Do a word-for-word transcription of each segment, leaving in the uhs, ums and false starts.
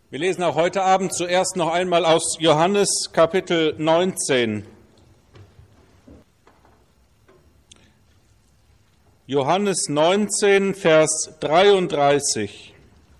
Wir lesen auch heute Abend zuerst noch einmal aus Johannes Kapitel neunzehn. Johannes neunzehn, Vers dreiunddreißig.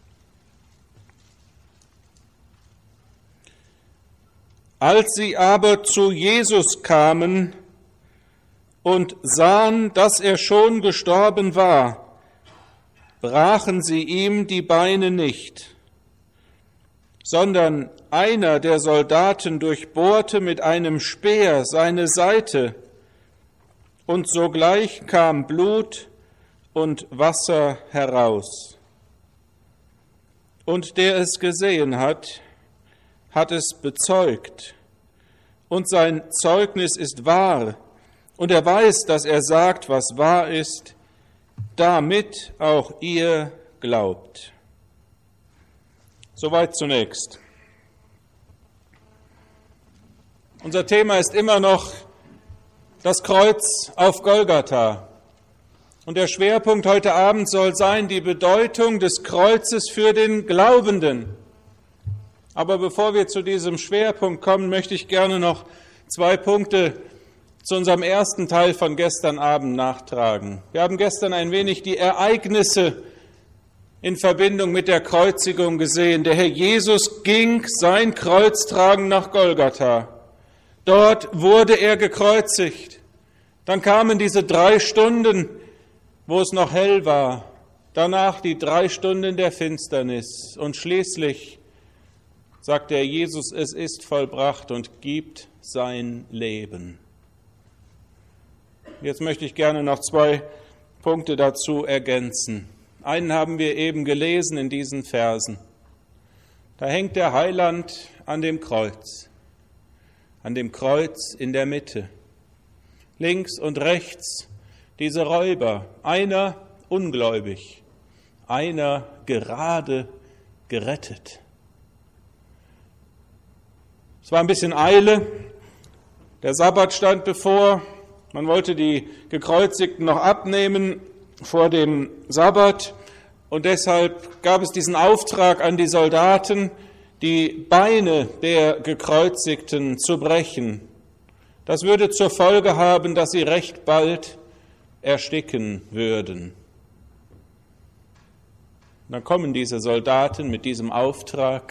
Als sie aber zu Jesus kamen und sahen, dass er schon gestorben war, brachen sie ihm die Beine nicht, sondern einer der Soldaten durchbohrte mit einem Speer seine Seite, und sogleich kam Blut und Wasser heraus. Und der es gesehen hat, hat es bezeugt, und sein Zeugnis ist wahr, und er weiß, dass er sagt, was wahr ist, damit auch ihr glaubt. Soweit zunächst. Unser Thema ist immer noch das Kreuz auf Golgatha. Und der Schwerpunkt heute Abend soll sein die Bedeutung des Kreuzes für den Glaubenden. Aber bevor wir zu diesem Schwerpunkt kommen, möchte ich gerne noch zwei Punkte zu unserem ersten Teil von gestern Abend nachtragen. Wir haben gestern ein wenig die Ereignisse in Verbindung mit der Kreuzigung gesehen. Der Herr Jesus ging sein Kreuz tragen nach Golgatha. Dort wurde er gekreuzigt. Dann kamen diese drei Stunden, wo es noch hell war. Danach die drei Stunden der Finsternis. Und schließlich sagt der Jesus, es ist vollbracht und gibt sein Leben. Jetzt möchte ich gerne noch zwei Punkte dazu ergänzen. Einen haben wir eben gelesen in diesen Versen. Da hängt der Heiland an dem Kreuz, an dem Kreuz in der Mitte. Links und rechts diese Räuber, einer ungläubig, einer gerade gerettet. Es war ein bisschen Eile, der Sabbat stand bevor, man wollte die Gekreuzigten noch abnehmen vor dem Sabbat und deshalb gab es diesen Auftrag an die Soldaten, die Beine der Gekreuzigten zu brechen. Das würde zur Folge haben, dass sie recht bald ersticken würden. Dann kommen diese Soldaten mit diesem Auftrag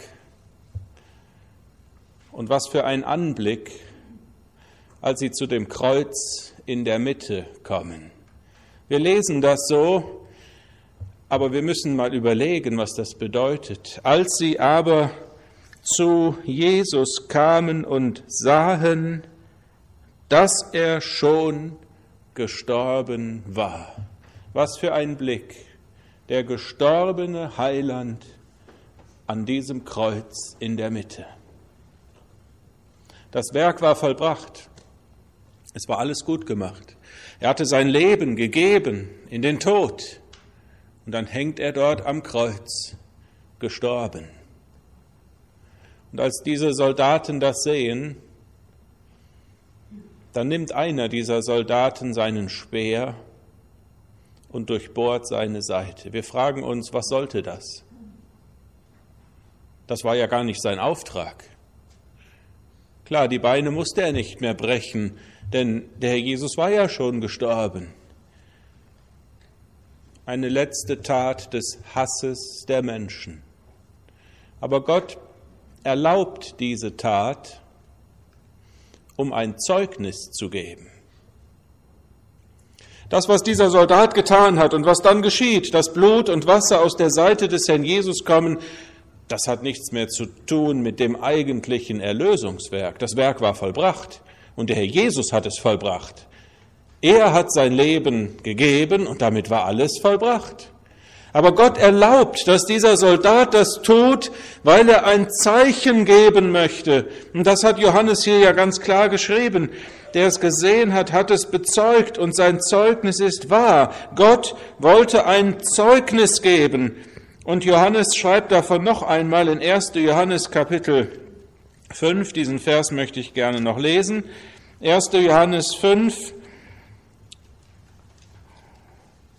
und was für ein Anblick, als sie zu dem Kreuz in der Mitte kommen. Wir lesen das so, aber wir müssen mal überlegen, was das bedeutet. Als sie aber zu Jesus kamen und sahen, dass er schon gestorben war. Was für ein Blick, der gestorbene Heiland an diesem Kreuz in der Mitte. Das Werk war vollbracht. Es war alles gut gemacht. Er hatte sein Leben gegeben in den Tod. Und dann hängt er dort am Kreuz, gestorben. Und als diese Soldaten das sehen, dann nimmt einer dieser Soldaten seinen Speer und durchbohrt seine Seite. Wir fragen uns, was sollte das? Das war ja gar nicht sein Auftrag. Klar, die Beine musste er nicht mehr brechen, denn der Herr Jesus war ja schon gestorben. Eine letzte Tat des Hasses der Menschen. Aber Gott erlaubt diese Tat, um ein Zeugnis zu geben. Das, was dieser Soldat getan hat und was dann geschieht, dass Blut und Wasser aus der Seite des Herrn Jesus kommen, das hat nichts mehr zu tun mit dem eigentlichen Erlösungswerk. Das Werk war vollbracht und der Herr Jesus hat es vollbracht. Er hat sein Leben gegeben und damit war alles vollbracht. Aber Gott erlaubt, dass dieser Soldat das tut, weil er ein Zeichen geben möchte. Und das hat Johannes hier ja ganz klar geschrieben. Der es gesehen hat, hat es bezeugt und sein Zeugnis ist wahr. Gott wollte ein Zeugnis geben. Und Johannes schreibt davon noch einmal in erster Johannes Kapitel fünf, diesen Vers möchte ich gerne noch lesen. erster Johannes fünf,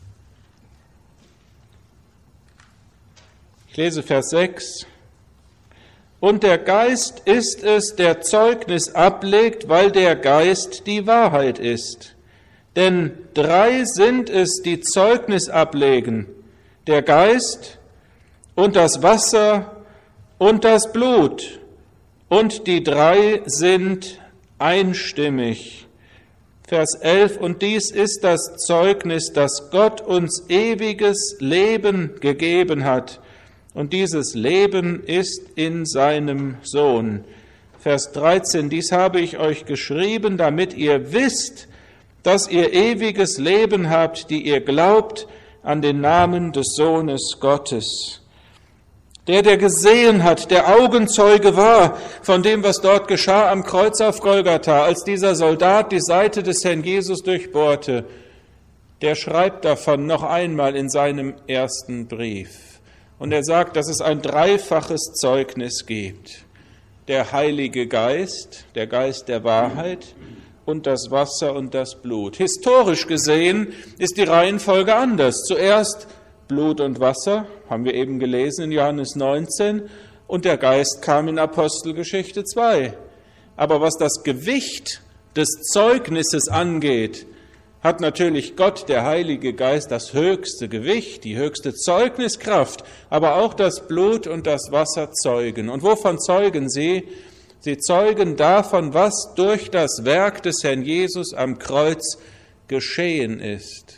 ich lese Vers sechs. Und der Geist ist es, der Zeugnis ablegt, weil der Geist die Wahrheit ist. Denn drei sind es, die Zeugnis ablegen, der Geist und das Wasser und das Blut. Und die drei sind einstimmig. Vers elf, und dies ist das Zeugnis, dass Gott uns ewiges Leben gegeben hat. Und dieses Leben ist in seinem Sohn. Vers dreizehn, dies habe ich euch geschrieben, damit ihr wisst, dass ihr ewiges Leben habt, die ihr glaubt an den Namen des Sohnes Gottes. Der, der gesehen hat, der Augenzeuge war von dem, was dort geschah am Kreuz auf Golgatha, als dieser Soldat die Seite des Herrn Jesus durchbohrte, der schreibt davon noch einmal in seinem ersten Brief. Und er sagt, dass es ein dreifaches Zeugnis gibt. Der Heilige Geist, der Geist der Wahrheit und das Wasser und das Blut. Historisch gesehen ist die Reihenfolge anders. Zuerst Blut und Wasser, haben wir eben gelesen in Johannes neunzehn, und der Geist kam in Apostelgeschichte zwei. Aber was das Gewicht des Zeugnisses angeht, hat natürlich Gott, der Heilige Geist, das höchste Gewicht, die höchste Zeugniskraft, aber auch das Blut und das Wasser zeugen. Und wovon zeugen sie? Sie zeugen davon, was durch das Werk des Herrn Jesus am Kreuz geschehen ist.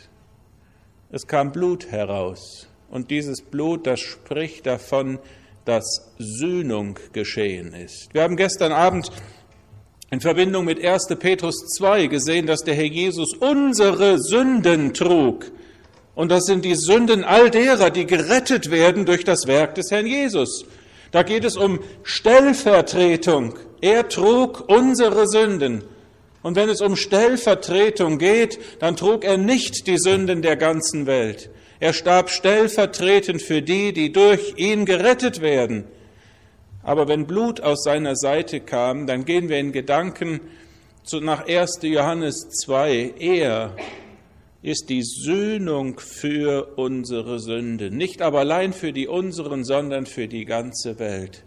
Es kam Blut heraus, und dieses Blut, das spricht davon, dass Sühnung geschehen ist. Wir haben gestern Abend in Verbindung mit erster Petrus zwei gesehen, dass der Herr Jesus unsere Sünden trug. Und das sind die Sünden all derer, die gerettet werden durch das Werk des Herrn Jesus. Da geht es um Stellvertretung. Er trug unsere Sünden. Und wenn es um Stellvertretung geht, dann trug er nicht die Sünden der ganzen Welt. Er starb stellvertretend für die, die durch ihn gerettet werden. Aber wenn Blut aus seiner Seite kam, dann gehen wir in Gedanken zu, nach erster Johannes zwei. Er ist die Sühnung für unsere Sünde. Nicht aber allein für die unseren, sondern für die ganze Welt.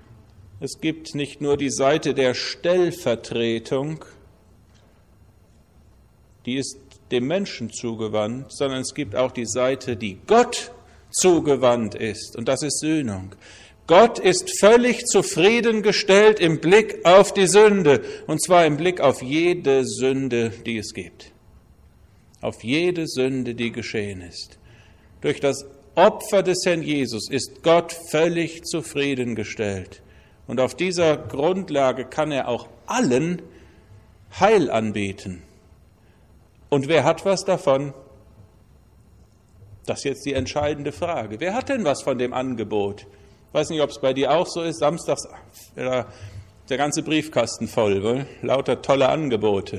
Es gibt nicht nur die Seite der Stellvertretung, die ist dem Menschen zugewandt, sondern es gibt auch die Seite, die Gott zugewandt ist. Und das ist Sühnung. Gott ist völlig zufriedengestellt im Blick auf die Sünde, und zwar im Blick auf jede Sünde, die es gibt. Auf jede Sünde, die geschehen ist. Durch das Opfer des Herrn Jesus ist Gott völlig zufriedengestellt. Und auf dieser Grundlage kann er auch allen Heil anbieten. Und wer hat was davon? Das ist jetzt die entscheidende Frage. Wer hat denn was von dem Angebot? Ich weiß nicht, ob es bei dir auch so ist. Samstags äh, der ganze Briefkasten voll, weil? Lauter tolle Angebote.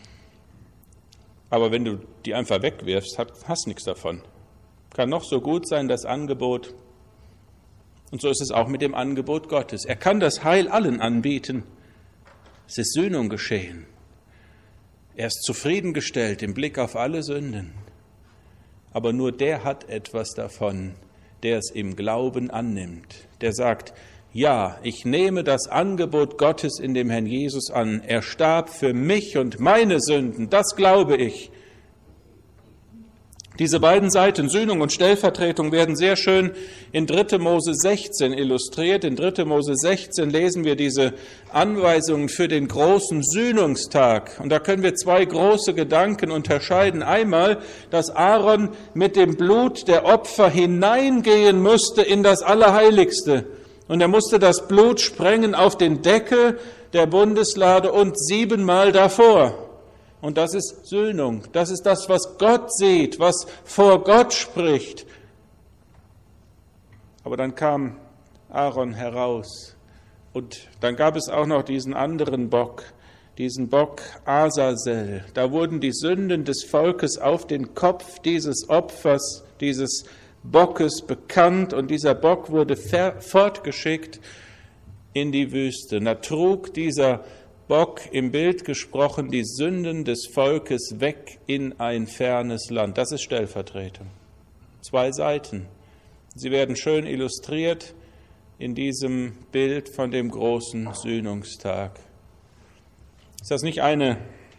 Aber wenn du die einfach wegwirfst, hast du nichts davon. Kann noch so gut sein, das Angebot. Und so ist es auch mit dem Angebot Gottes. Er kann das Heil allen anbieten. Es ist Sühnung geschehen. Er ist zufriedengestellt im Blick auf alle Sünden. Aber nur der hat etwas davon, der es im Glauben annimmt, der sagt, ja, ich nehme das Angebot Gottes in dem Herrn Jesus an. Er starb für mich und meine Sünden, das glaube ich. Diese beiden Seiten, Sühnung und Stellvertretung, werden sehr schön in dritter Mose sechzehn illustriert. In dritter Mose sechzehn lesen wir diese Anweisungen für den großen Sühnungstag. Und da können wir zwei große Gedanken unterscheiden. Einmal, dass Aaron mit dem Blut der Opfer hineingehen musste in das Allerheiligste. Und er musste das Blut sprengen auf den Deckel der Bundeslade und siebenmal davor. Und das ist Sühnung. Das ist das, was Gott sieht, was vor Gott spricht. Aber dann kam Aaron heraus. Und dann gab es auch noch diesen anderen Bock, diesen Bock Azazel. Da wurden die Sünden des Volkes auf den Kopf dieses Opfers, dieses Bockes bekannt. Und dieser Bock wurde fortgeschickt in die Wüste. Da trug dieser Bock, im Bild gesprochen, die Sünden des Volkes weg in ein fernes Land. Das ist Stellvertretung. Zwei Seiten. Sie werden schön illustriert in diesem Bild von dem großen Sühnungstag. Ist das nicht eine,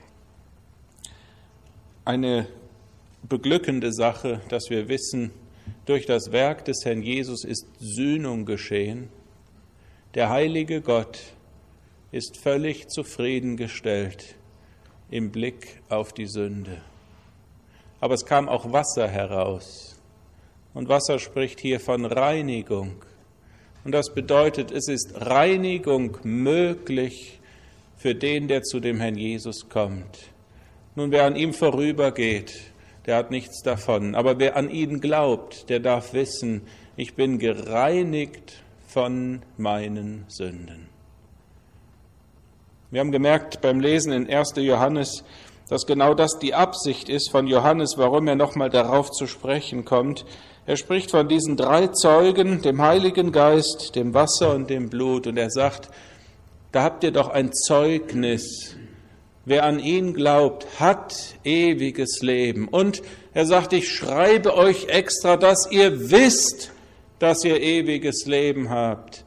eine beglückende Sache, dass wir wissen, durch das Werk des Herrn Jesus ist Sühnung geschehen? Der heilige Gott ist völlig zufriedengestellt im Blick auf die Sünde. Aber es kam auch Wasser heraus. Und Wasser spricht hier von Reinigung. Und das bedeutet, es ist Reinigung möglich für den, der zu dem Herrn Jesus kommt. Nun, wer an ihm vorübergeht, der hat nichts davon. Aber wer an ihn glaubt, der darf wissen, ich bin gereinigt von meinen Sünden. Wir haben gemerkt beim Lesen in erster Johannes, dass genau das die Absicht ist von Johannes, warum er nochmal darauf zu sprechen kommt. Er spricht von diesen drei Zeugen, dem Heiligen Geist, dem Wasser und dem Blut. Und er sagt, da habt ihr doch ein Zeugnis. Wer an ihn glaubt, hat ewiges Leben. Und er sagt, ich schreibe euch extra, dass ihr wisst, dass ihr ewiges Leben habt.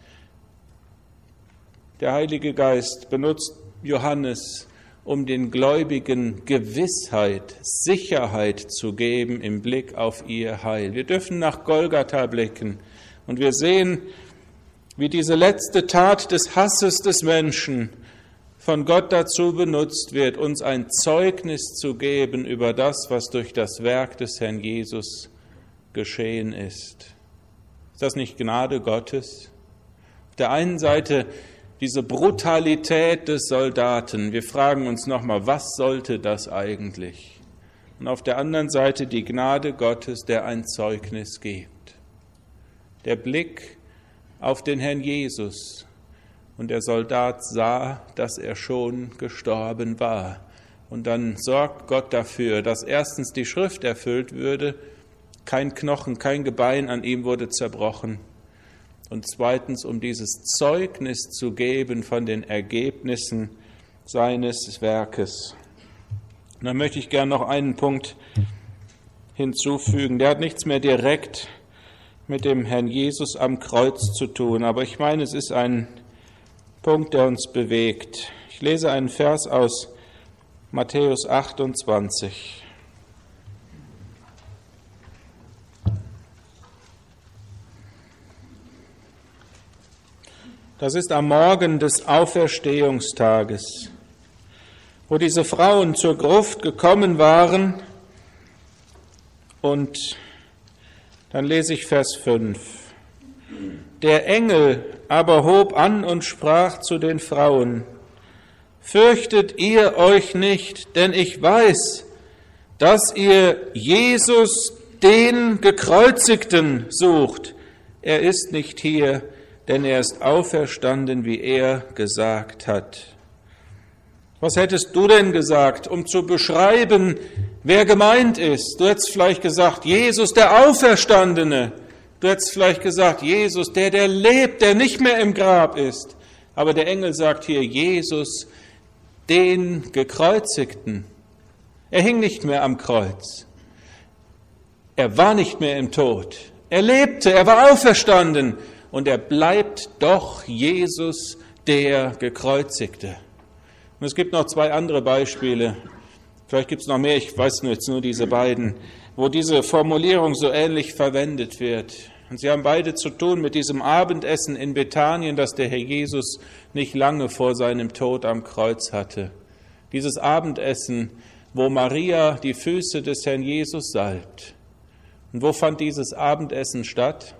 Der Heilige Geist benutzt Johannes, um den Gläubigen Gewissheit, Sicherheit zu geben im Blick auf ihr Heil. Wir dürfen nach Golgatha blicken und wir sehen, wie diese letzte Tat des Hasses des Menschen von Gott dazu benutzt wird, uns ein Zeugnis zu geben über das, was durch das Werk des Herrn Jesus geschehen ist. Ist das nicht Gnade Gottes? Auf der einen Seite diese Brutalität des Soldaten. Wir fragen uns nochmal, was sollte das eigentlich? Und auf der anderen Seite die Gnade Gottes, der ein Zeugnis gibt. Der Blick auf den Herrn Jesus. Und der Soldat sah, dass er schon gestorben war. Und dann sorgt Gott dafür, dass erstens die Schrift erfüllt würde, kein Knochen, kein Gebein an ihm wurde zerbrochen. Und zweitens, um dieses Zeugnis zu geben von den Ergebnissen seines Werkes. Und dann möchte ich gerne noch einen Punkt hinzufügen. Der hat nichts mehr direkt mit dem Herrn Jesus am Kreuz zu tun, aber ich meine, es ist ein Punkt, der uns bewegt. Ich lese einen Vers aus Matthäus achtundzwanzig. Das ist am Morgen des Auferstehungstages, wo diese Frauen zur Gruft gekommen waren. Und dann lese ich Vers fünf. Der Engel aber hob an und sprach zu den Frauen, fürchtet ihr euch nicht, denn ich weiß, dass ihr Jesus, den Gekreuzigten, sucht. Er ist nicht hier, denn er ist auferstanden, wie er gesagt hat. Was hättest du denn gesagt, um zu beschreiben, wer gemeint ist? Du hättest vielleicht gesagt, Jesus, der Auferstandene. Du hättest vielleicht gesagt, Jesus, der, der lebt, der nicht mehr im Grab ist. Aber der Engel sagt hier, Jesus, den Gekreuzigten. Er hing nicht mehr am Kreuz. Er war nicht mehr im Tod. Er lebte, er war auferstanden. Und er bleibt doch Jesus, der Gekreuzigte. Und es gibt noch zwei andere Beispiele, vielleicht gibt es noch mehr, ich weiß nur jetzt nur diese beiden, wo diese Formulierung so ähnlich verwendet wird. Und sie haben beide zu tun mit diesem Abendessen in Bethanien, das der Herr Jesus nicht lange vor seinem Tod am Kreuz hatte. Dieses Abendessen, wo Maria die Füße des Herrn Jesus salbt. Und wo fand dieses Abendessen statt?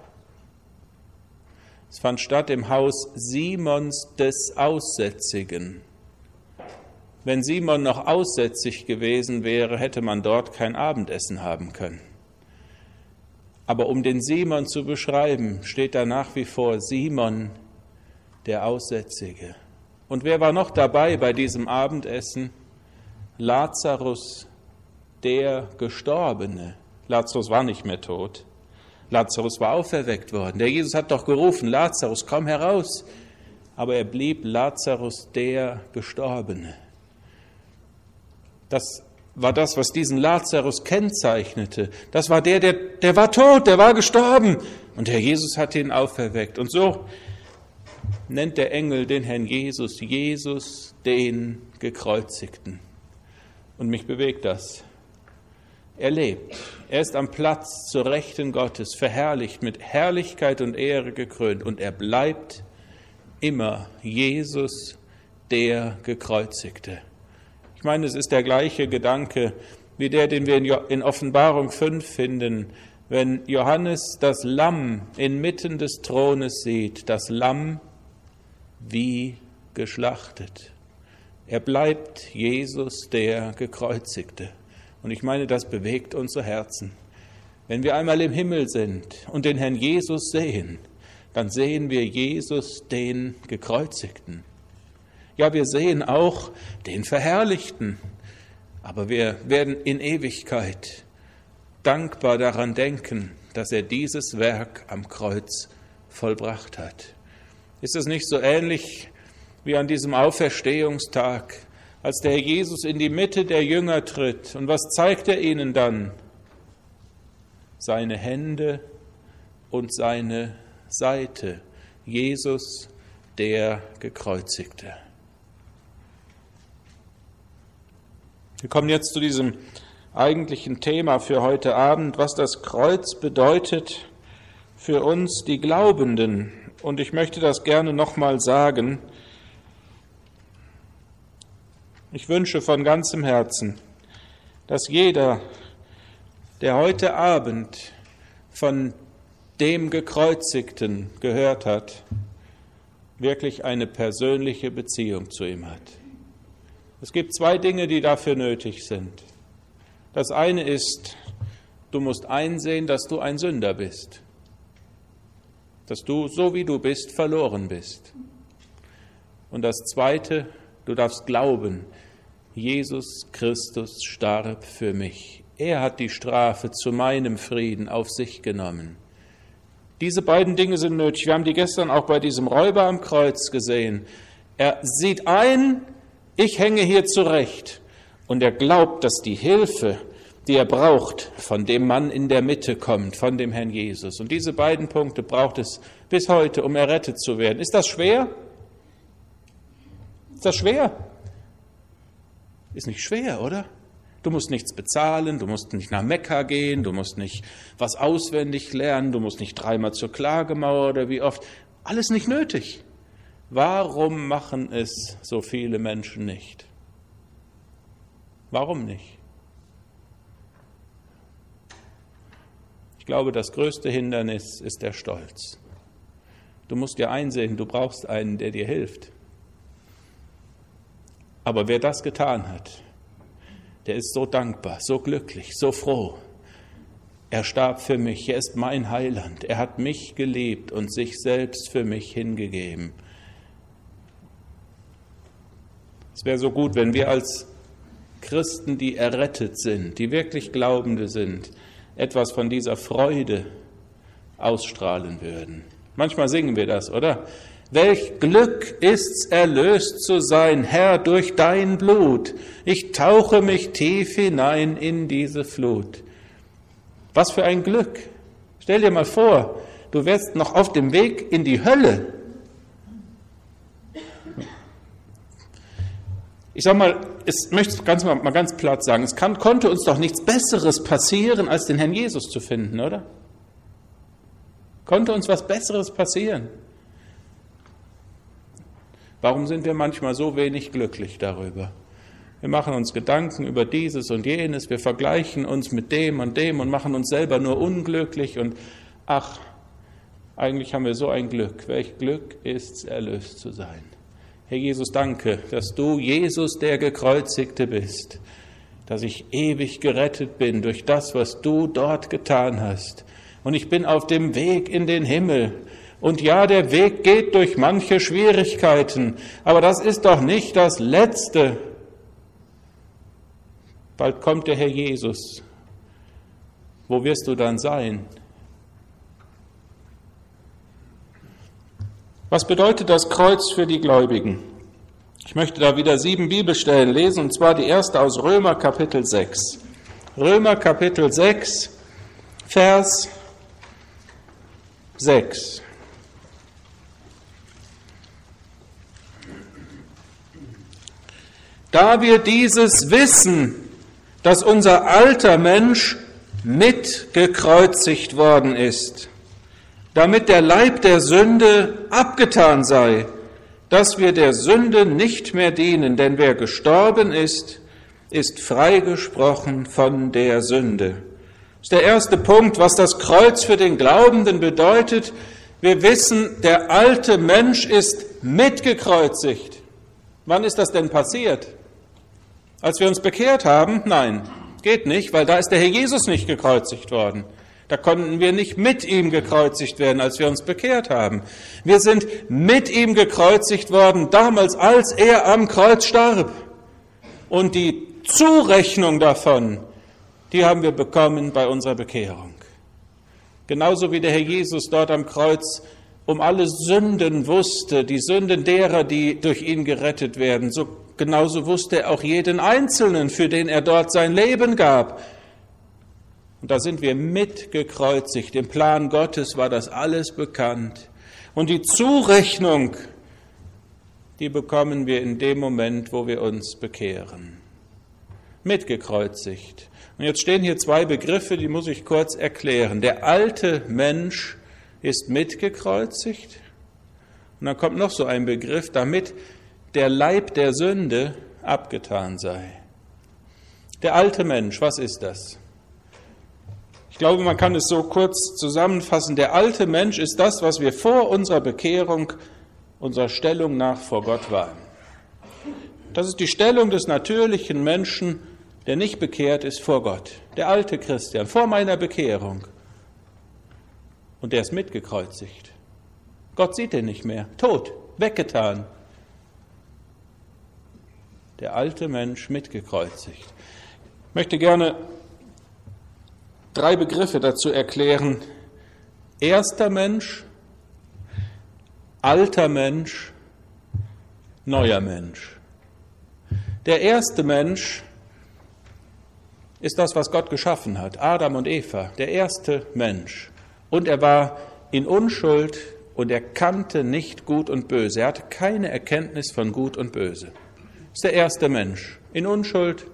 Es fand statt im Haus Simons des Aussätzigen. Wenn Simon noch aussätzig gewesen wäre, hätte man dort kein Abendessen haben können. Aber um den Simon zu beschreiben, steht da nach wie vor Simon, der Aussätzige. Und wer war noch dabei bei diesem Abendessen? Lazarus, der Gestorbene. Lazarus war nicht mehr tot. Lazarus war auferweckt worden. Der Jesus hat doch gerufen, Lazarus, komm heraus. Aber er blieb Lazarus, der Gestorbene. Das war das, was diesen Lazarus kennzeichnete. Das war der, der, der war tot, der war gestorben. Und Herr Jesus hat ihn auferweckt. Und so nennt der Engel den Herrn Jesus, Jesus, den Gekreuzigten. Und mich bewegt das. Er lebt. Er ist am Platz zur Rechten Gottes, verherrlicht, mit Herrlichkeit und Ehre gekrönt. Und er bleibt immer Jesus, der Gekreuzigte. Ich meine, es ist der gleiche Gedanke wie der, den wir in Offenbarung fünf finden, wenn Johannes das Lamm inmitten des Thrones sieht, das Lamm wie geschlachtet. Er bleibt Jesus, der Gekreuzigte. Und ich meine, das bewegt unsere Herzen. Wenn wir einmal im Himmel sind und den Herrn Jesus sehen, dann sehen wir Jesus, den Gekreuzigten. Ja, wir sehen auch den Verherrlichten, aber wir werden in Ewigkeit dankbar daran denken, dass er dieses Werk am Kreuz vollbracht hat. Ist es nicht so ähnlich wie an diesem Auferstehungstag, als der Herr Jesus in die Mitte der Jünger tritt? Und was zeigt er ihnen dann? Seine Hände und seine Seite. Jesus, der Gekreuzigte. Wir kommen jetzt zu diesem eigentlichen Thema für heute Abend, was das Kreuz bedeutet für uns, die Glaubenden. Und ich möchte das gerne nochmal sagen. Ich wünsche von ganzem Herzen, dass jeder, der heute Abend von dem Gekreuzigten gehört hat, wirklich eine persönliche Beziehung zu ihm hat. Es gibt zwei Dinge, die dafür nötig sind. Das eine ist, du musst einsehen, dass du ein Sünder bist, dass du, so wie du bist, verloren bist. Und das zweite, du darfst glauben, Jesus Christus starb für mich. Er hat die Strafe zu meinem Frieden auf sich genommen. Diese beiden Dinge sind nötig. Wir haben die gestern auch bei diesem Räuber am Kreuz gesehen. Er sieht ein, ich hänge hier zurecht. Und er glaubt, dass die Hilfe, die er braucht, von dem Mann in der Mitte kommt, von dem Herrn Jesus. Und diese beiden Punkte braucht es bis heute, um errettet zu werden. Ist das schwer? Ist das schwer? Ist nicht schwer, oder? Du musst nichts bezahlen, du musst nicht nach Mekka gehen, du musst nicht was auswendig lernen, du musst nicht dreimal zur Klagemauer oder wie oft. Alles nicht nötig. Warum machen es so viele Menschen nicht? Warum nicht? Ich glaube, das größte Hindernis ist der Stolz. Du musst dir einsehen, du brauchst einen, der dir hilft. Aber wer das getan hat, der ist so dankbar, so glücklich, so froh. Er starb für mich, er ist mein Heiland, er hat mich geliebt und sich selbst für mich hingegeben. Es wäre so gut, wenn wir als Christen, die errettet sind, die wirklich Glaubende sind, etwas von dieser Freude ausstrahlen würden. Manchmal singen wir das, oder? Welch Glück ist's, erlöst zu sein, Herr, durch dein Blut. Ich tauche mich tief hinein in diese Flut. Was für ein Glück. Stell dir mal vor, du wärst noch auf dem Weg in die Hölle. Ich sag mal, ich möchte ganz mal, mal ganz platt sagen, es kann, konnte uns doch nichts Besseres passieren, als den Herrn Jesus zu finden, oder? Konnte uns was Besseres passieren? Warum sind wir manchmal so wenig glücklich darüber? Wir machen uns Gedanken über dieses und jenes, wir vergleichen uns mit dem und dem und machen uns selber nur unglücklich und ach, eigentlich haben wir so ein Glück. Welch Glück ist's, erlöst zu sein. Herr Jesus, danke, dass du Jesus, der Gekreuzigte bist, dass ich ewig gerettet bin durch das, was du dort getan hast. Und ich bin auf dem Weg in den Himmel. Und ja, der Weg geht durch manche Schwierigkeiten, aber das ist doch nicht das Letzte. Bald kommt der Herr Jesus. Wo wirst du dann sein? Was bedeutet das Kreuz für die Gläubigen? Ich möchte da wieder sieben Bibelstellen lesen, und zwar die erste aus Römer Kapitel sechs. Römer Kapitel sechs, Vers sechs. Da wir dieses wissen, dass unser alter Mensch mitgekreuzigt worden ist, damit der Leib der Sünde abgetan sei, dass wir der Sünde nicht mehr dienen, denn wer gestorben ist, ist freigesprochen von der Sünde. Das ist der erste Punkt, was das Kreuz für den Glaubenden bedeutet. Wir wissen, der alte Mensch ist mitgekreuzigt. Wann ist das denn passiert? Als wir uns bekehrt haben? Nein, geht nicht, weil da ist der Herr Jesus nicht gekreuzigt worden. Da konnten wir nicht mit ihm gekreuzigt werden, als wir uns bekehrt haben. Wir sind mit ihm gekreuzigt worden, damals, als er am Kreuz starb. Und die Zurechnung davon, die haben wir bekommen bei unserer Bekehrung. Genauso wie der Herr Jesus dort am Kreuz um alle Sünden wusste, die Sünden derer, die durch ihn gerettet werden, so genauso wusste er auch jeden Einzelnen, für den er dort sein Leben gab. Und da sind wir mitgekreuzigt. Im Plan Gottes war das alles bekannt. Und die Zurechnung, die bekommen wir in dem Moment, wo wir uns bekehren. Mitgekreuzigt. Und jetzt stehen hier zwei Begriffe, die muss ich kurz erklären. Der alte Mensch ist mitgekreuzigt. Und dann kommt noch so ein Begriff, damit der Leib der Sünde abgetan sei. Der alte Mensch, was ist das? Ich glaube, man kann es so kurz zusammenfassen. Der alte Mensch ist das, was wir vor unserer Bekehrung, unserer Stellung nach vor Gott waren. Das ist die Stellung des natürlichen Menschen, der nicht bekehrt ist vor Gott. Der alte Christian, vor meiner Bekehrung. Und der ist mitgekreuzigt. Gott sieht ihn nicht mehr. Tot, weggetan. Der alte Mensch mitgekreuzigt. Ich möchte gerne drei Begriffe dazu erklären. Erster Mensch, alter Mensch, neuer Mensch. Der erste Mensch ist das, was Gott geschaffen hat, Adam und Eva, der erste Mensch. Und er war in Unschuld und er kannte nicht Gut und Böse. Er hatte keine Erkenntnis von Gut und Böse. Das ist der erste Mensch, in Unschuld.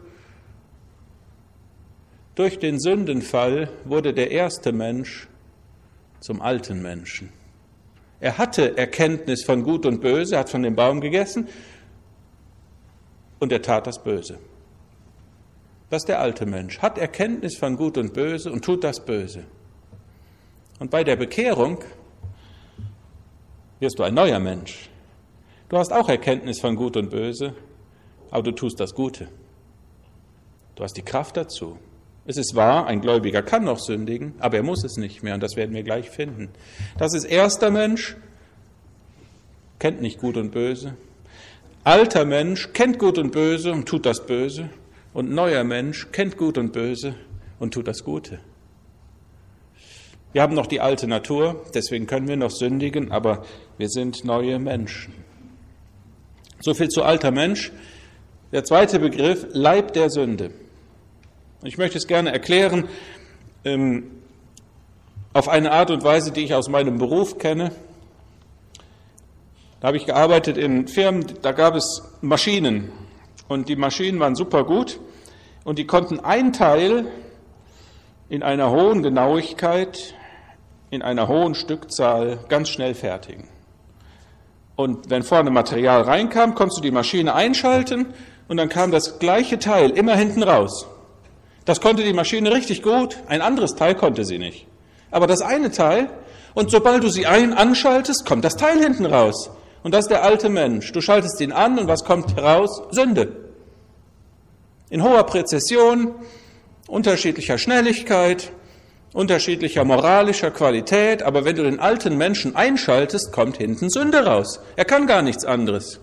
Durch den Sündenfall wurde der erste Mensch zum alten Menschen. Er hatte Erkenntnis von Gut und Böse, hat von dem Baum gegessen und er tat das Böse. Das ist der alte Mensch, hat Erkenntnis von Gut und Böse und tut das Böse. Und bei der Bekehrung wirst du ein neuer Mensch. Du hast auch Erkenntnis von Gut und Böse, aber du tust das Gute. Du hast die Kraft dazu. Es ist wahr, ein Gläubiger kann noch sündigen, aber er muss es nicht mehr und das werden wir gleich finden. Das ist erster Mensch, kennt nicht Gut und Böse. Alter Mensch kennt Gut und Böse und tut das Böse. Und neuer Mensch kennt Gut und Böse und tut das Gute. Wir haben noch die alte Natur, deswegen können wir noch sündigen, aber wir sind neue Menschen. So viel zu alter Mensch. Der zweite Begriff, Leib der Sünde. Ich möchte es gerne erklären, ähm, auf eine Art und Weise, die ich aus meinem Beruf kenne. Da habe ich gearbeitet in Firmen, da gab es Maschinen und die Maschinen waren super gut und die konnten ein Teil in einer hohen Genauigkeit, in einer hohen Stückzahl ganz schnell fertigen. Und wenn vorne Material reinkam, konntest du die Maschine einschalten und dann kam das gleiche Teil immer hinten raus. Das konnte die Maschine richtig gut, ein anderes Teil konnte sie nicht. Aber das eine Teil, und sobald du sie ein anschaltest, kommt das Teil hinten raus. Und das ist der alte Mensch. Du schaltest ihn an und was kommt heraus? Sünde. In hoher Präzision, unterschiedlicher Schnelligkeit, unterschiedlicher moralischer Qualität, aber wenn du den alten Menschen einschaltest, kommt hinten Sünde raus. Er kann gar nichts anderes.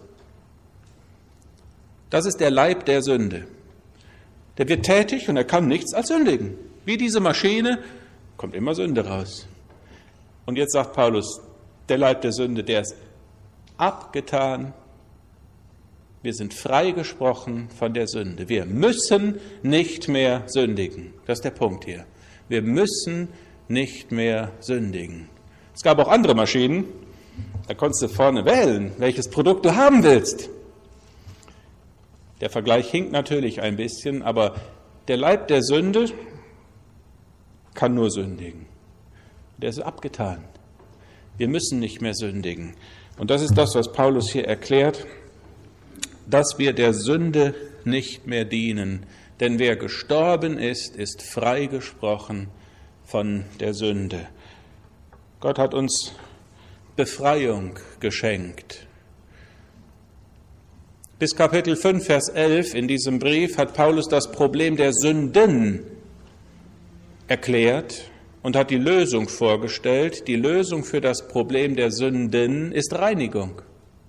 Das ist der Leib der Sünde. Der wird tätig und er kann nichts als sündigen. Wie diese Maschine kommt immer Sünde raus. Und jetzt sagt Paulus, der Leib der Sünde, der ist abgetan. Wir sind freigesprochen von der Sünde. Wir müssen nicht mehr sündigen. Das ist der Punkt hier. Wir müssen nicht mehr sündigen. Es gab auch andere Maschinen, da konntest du vorne wählen, welches Produkt du haben willst. Der Vergleich hinkt natürlich ein bisschen, aber der Leib der Sünde kann nur sündigen. Der ist abgetan. Wir müssen nicht mehr sündigen. Und das ist das, was Paulus hier erklärt, dass wir der Sünde nicht mehr dienen. Denn wer gestorben ist, ist freigesprochen von der Sünde. Gott hat uns Befreiung geschenkt. Bis Kapitel fünf, Vers elf in diesem Brief hat Paulus das Problem der Sünden erklärt und hat die Lösung vorgestellt. Die Lösung für das Problem der Sünden ist Reinigung.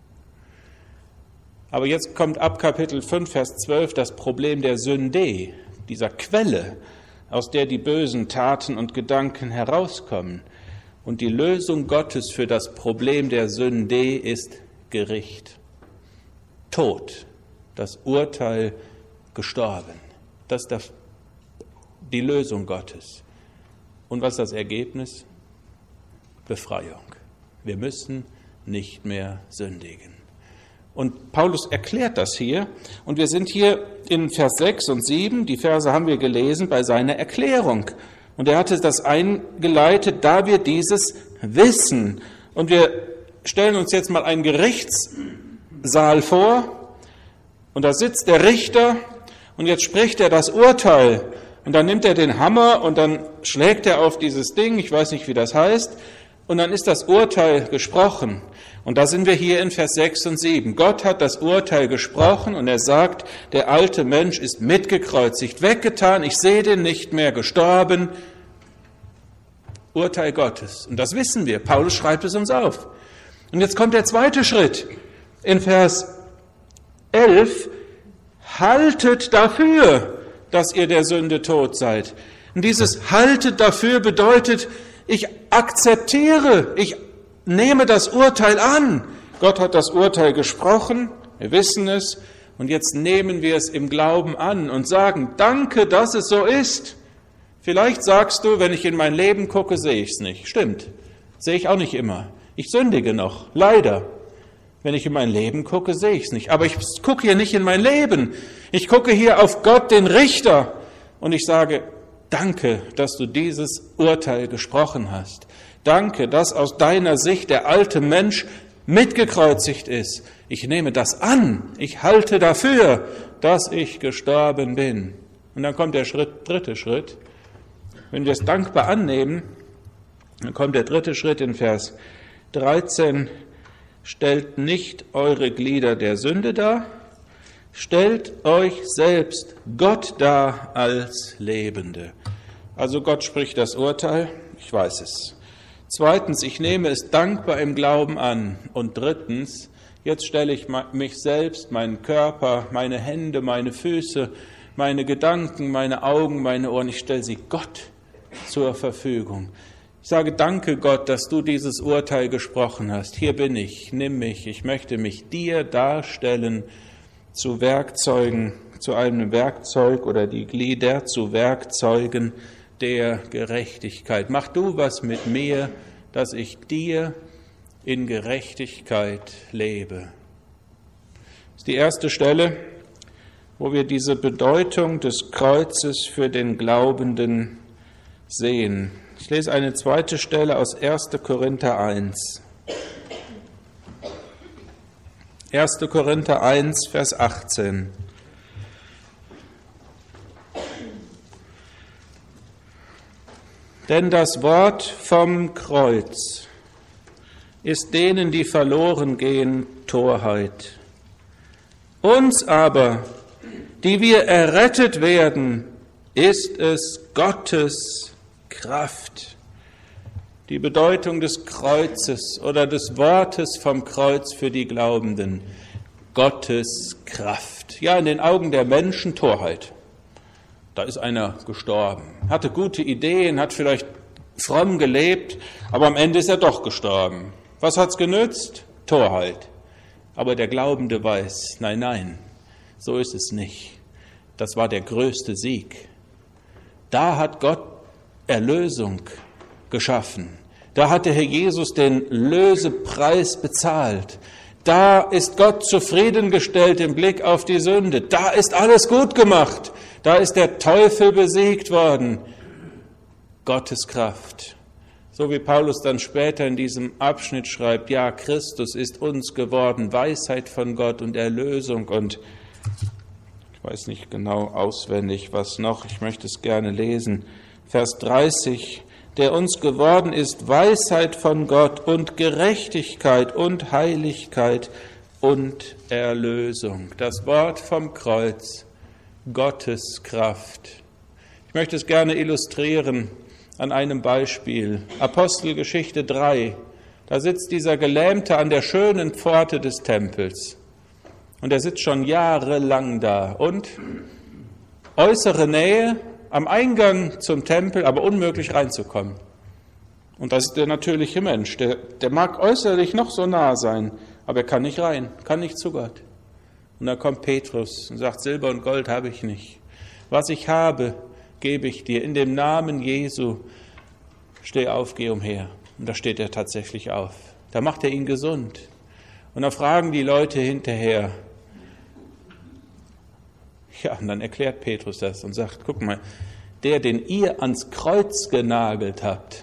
Aber jetzt kommt ab Kapitel fünf, Vers zwölf das Problem der Sünde, dieser Quelle, aus der die bösen Taten und Gedanken herauskommen. Und die Lösung Gottes für das Problem der Sünde ist Gericht. Tod, das Urteil, gestorben. Das ist die Lösung Gottes. Und was ist das Ergebnis? Befreiung. Wir müssen nicht mehr sündigen. Und Paulus erklärt das hier. Und wir sind hier in Vers sechs und sieben, die Verse haben wir gelesen, bei seiner Erklärung. Und er hatte das eingeleitet, da wir dieses wissen. Und wir stellen uns jetzt mal einen Gerichtssaal vor. Und da sitzt der Richter und jetzt spricht er das Urteil. Und dann nimmt er den Hammer und dann schlägt er auf dieses Ding, ich weiß nicht, wie das heißt, und dann ist das Urteil gesprochen. Und da sind wir hier in Vers sechs und sieben. Gott hat das Urteil gesprochen und er sagt, der alte Mensch ist mitgekreuzigt, weggetan, ich sehe den nicht mehr, gestorben. Urteil Gottes. Und das wissen wir. Paulus schreibt es uns auf. Und jetzt kommt der zweite Schritt. In Vers elf, haltet dafür, dass ihr der Sünde tot seid. Und dieses haltet dafür bedeutet, ich akzeptiere, ich nehme das Urteil an. Gott hat das Urteil gesprochen, wir wissen es, und jetzt nehmen wir es im Glauben an und sagen, danke, dass es so ist. Vielleicht sagst du, wenn ich in mein Leben gucke, sehe ich es nicht. Stimmt, sehe ich auch nicht immer. Ich sündige noch, leider. Wenn ich in mein Leben gucke, sehe ich es nicht. Aber ich gucke hier nicht in mein Leben. Ich gucke hier auf Gott, den Richter. Und ich sage, danke, dass du dieses Urteil gesprochen hast. Danke, dass aus deiner Sicht der alte Mensch mitgekreuzigt ist. Ich nehme das an. Ich halte dafür, dass ich gestorben bin. Und dann kommt der Schritt, dritte Schritt. Wenn wir es dankbar annehmen, dann kommt der dritte Schritt in Vers dreizehn. Stellt nicht eure Glieder der Sünde dar, stellt euch selbst Gott dar als Lebende. Also Gott spricht das Urteil, ich weiß es. Zweitens, ich nehme es dankbar im Glauben an. Und drittens, jetzt stelle ich mich selbst, meinen Körper, meine Hände, meine Füße, meine Gedanken, meine Augen, meine Ohren, ich stelle sie Gott zur Verfügung. Ich sage, danke Gott, dass du dieses Urteil gesprochen hast. Hier bin ich, nimm mich. Ich möchte mich dir darstellen zu Werkzeugen, zu einem Werkzeug oder die Glieder zu Werkzeugen der Gerechtigkeit. Mach du was mit mir, dass ich dir in Gerechtigkeit lebe. Das ist die erste Stelle, wo wir diese Bedeutung des Kreuzes für den Glaubenden sehen. Ich lese eine zweite Stelle aus erster Korinther eins. erster Korinther eins, Vers achtzehn. Denn das Wort vom Kreuz ist denen, die verloren gehen, Torheit. Uns aber, die wir errettet werden, ist es Gottes Kraft. Die Bedeutung des Kreuzes oder des Wortes vom Kreuz für die Glaubenden. Gottes Kraft. Ja, in den Augen der Menschen Torheit. Da ist einer gestorben, hatte gute Ideen, hat vielleicht fromm gelebt, aber am Ende ist er doch gestorben. Was hat's genützt? Torheit. Aber der Glaubende weiß, nein, nein, so ist es nicht. Das war der größte Sieg. Da hat Gott Erlösung geschaffen. Da hat der Herr Jesus den Lösepreis bezahlt. Da ist Gott zufriedengestellt im Blick auf die Sünde. Da ist alles gut gemacht. Da ist der Teufel besiegt worden. Gottes Kraft. So wie Paulus dann später in diesem Abschnitt schreibt, ja, Christus ist uns geworden, Weisheit von Gott und Erlösung. Und ich weiß nicht genau auswendig, was noch, ich möchte es gerne lesen. Vers dreißig, der uns geworden ist, Weisheit von Gott und Gerechtigkeit und Heiligkeit und Erlösung. Das Wort vom Kreuz, Gottes Kraft. Ich möchte es gerne illustrieren an einem Beispiel. Apostelgeschichte drei, da sitzt dieser Gelähmte an der schönen Pforte des Tempels. Und er sitzt schon jahrelang da. Und äußere Nähe am Eingang zum Tempel, aber unmöglich reinzukommen. Und das ist der natürliche Mensch. Der, der mag äußerlich noch so nah sein, aber er kann nicht rein, kann nicht zu Gott. Und dann kommt Petrus und sagt, Silber und Gold habe ich nicht. Was ich habe, gebe ich dir. In dem Namen Jesu, steh auf, geh umher. Und da steht er tatsächlich auf. Da macht er ihn gesund. Und dann fragen die Leute hinterher. Ja, und dann erklärt Petrus das und sagt, guck mal, der, den ihr ans Kreuz genagelt habt,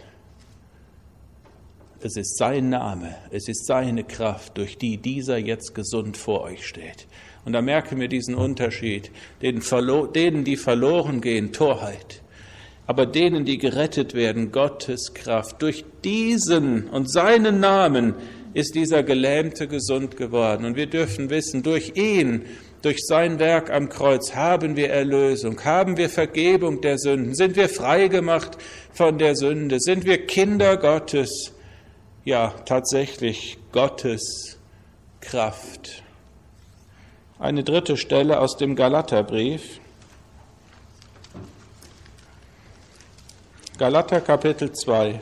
es ist sein Name, es ist seine Kraft, durch die dieser jetzt gesund vor euch steht. Und da merken wir diesen Unterschied, denen, denen die verloren gehen, Torheit, aber denen, die gerettet werden, Gottes Kraft. Durch diesen und seinen Namen ist dieser Gelähmte gesund geworden. Und wir dürfen wissen, durch ihn, durch sein Werk am Kreuz haben wir Erlösung, haben wir Vergebung der Sünden, sind wir frei gemacht von der Sünde, sind wir Kinder Gottes. Ja, tatsächlich Gottes Kraft. Eine dritte Stelle aus dem Galaterbrief. Galater Kapitel zwei.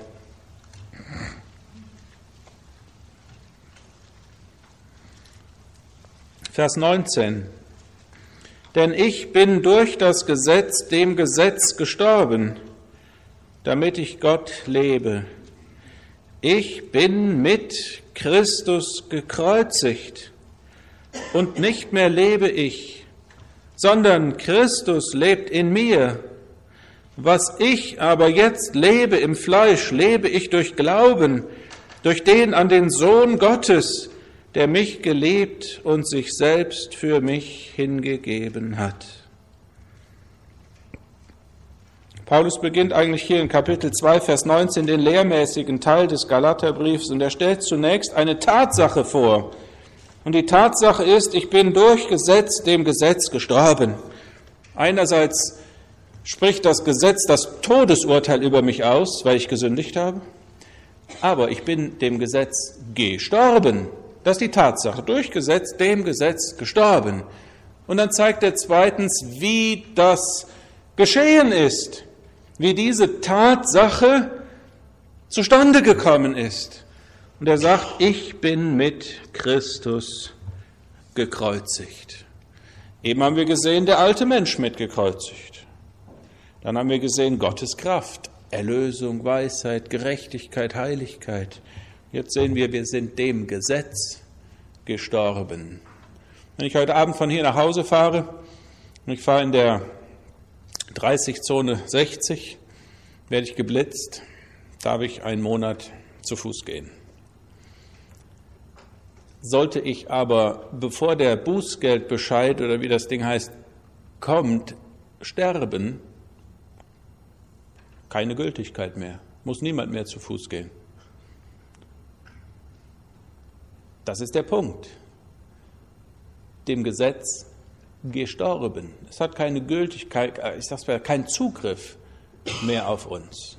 Vers neunzehn. Denn ich bin durch das Gesetz dem Gesetz gestorben, damit ich Gott lebe. Ich bin mit Christus gekreuzigt und nicht mehr lebe ich, sondern Christus lebt in mir. Was ich aber jetzt lebe im Fleisch, lebe ich durch Glauben, durch den an den Sohn Gottes, der mich geliebt und sich selbst für mich hingegeben hat. Paulus beginnt eigentlich hier in Kapitel zwei, Vers neunzehn, den lehrmäßigen Teil des Galaterbriefs, und er stellt zunächst eine Tatsache vor. Und die Tatsache ist, ich bin durch Gesetz dem Gesetz gestorben. Einerseits spricht das Gesetz das Todesurteil über mich aus, weil ich gesündigt habe, aber ich bin dem Gesetz gestorben. Das ist die Tatsache. Durch Gesetz, dem Gesetz gestorben. Und dann zeigt er zweitens, wie das geschehen ist, wie diese Tatsache zustande gekommen ist. Und er sagt, ich bin mit Christus gekreuzigt. Eben haben wir gesehen, der alte Mensch mitgekreuzigt. Dann haben wir gesehen, Gottes Kraft, Erlösung, Weisheit, Gerechtigkeit, Heiligkeit. Jetzt sehen wir, wir sind dem Gesetz gestorben. Wenn ich heute Abend von hier nach Hause fahre, und ich fahre in der dreißig-Zone sechzig, werde ich geblitzt, darf ich einen Monat zu Fuß gehen. Sollte ich aber, bevor der Bußgeldbescheid oder wie das Ding heißt, kommt, sterben, keine Gültigkeit mehr, muss niemand mehr zu Fuß gehen. Das ist der Punkt. Dem Gesetz gestorben. Es hat keine Gültigkeit, ich sag's mal, keinen Zugriff mehr auf uns.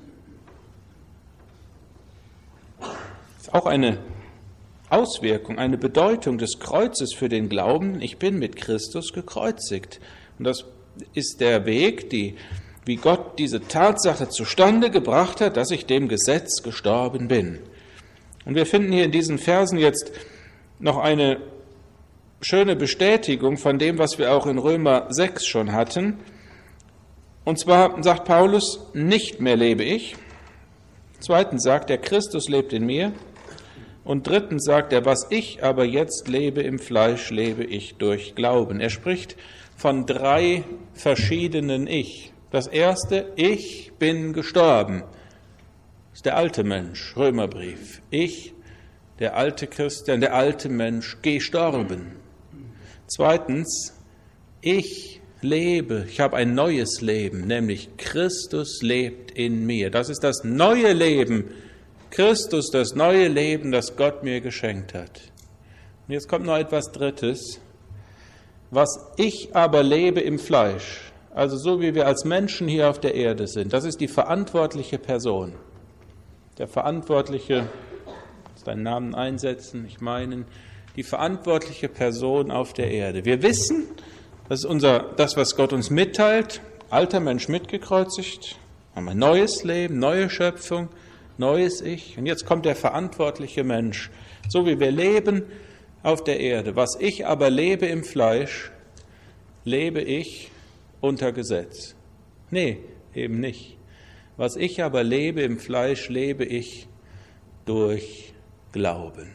Das ist auch eine Auswirkung, eine Bedeutung des Kreuzes für den Glauben. Ich bin mit Christus gekreuzigt. Und das ist der Weg, die, wie Gott diese Tatsache zustande gebracht hat, dass ich dem Gesetz gestorben bin. Und wir finden hier in diesen Versen jetzt noch eine schöne Bestätigung von dem, was wir auch in Römer sechs schon hatten. Und zwar sagt Paulus, nicht mehr lebe ich. Zweitens sagt er, Christus lebt in mir. Und drittens sagt er, was ich aber jetzt lebe im Fleisch, lebe ich durch Glauben. Er spricht von drei verschiedenen Ich. Das erste, ich bin gestorben. Das ist der alte Mensch, Römerbrief. Ich, der alte Christian, der alte Mensch, gestorben. Zweitens, ich lebe, ich habe ein neues Leben, nämlich Christus lebt in mir. Das ist das neue Leben, Christus, das neue Leben, das Gott mir geschenkt hat. Und jetzt kommt noch etwas Drittes. Was ich aber lebe im Fleisch, also so wie wir als Menschen hier auf der Erde sind, das ist die verantwortliche Person. Der verantwortliche, deinen Namen einsetzen, ich meine, die verantwortliche Person auf der Erde. Wir wissen, das ist unser, das, was Gott uns mitteilt, alter Mensch mitgekreuzigt, haben ein neues Leben, neue Schöpfung, neues Ich. Und jetzt kommt der verantwortliche Mensch, so wie wir leben auf der Erde. Was ich aber lebe im Fleisch, lebe ich unter Gesetz. Nee, eben nicht. Was ich aber lebe im Fleisch, lebe ich durch Glauben.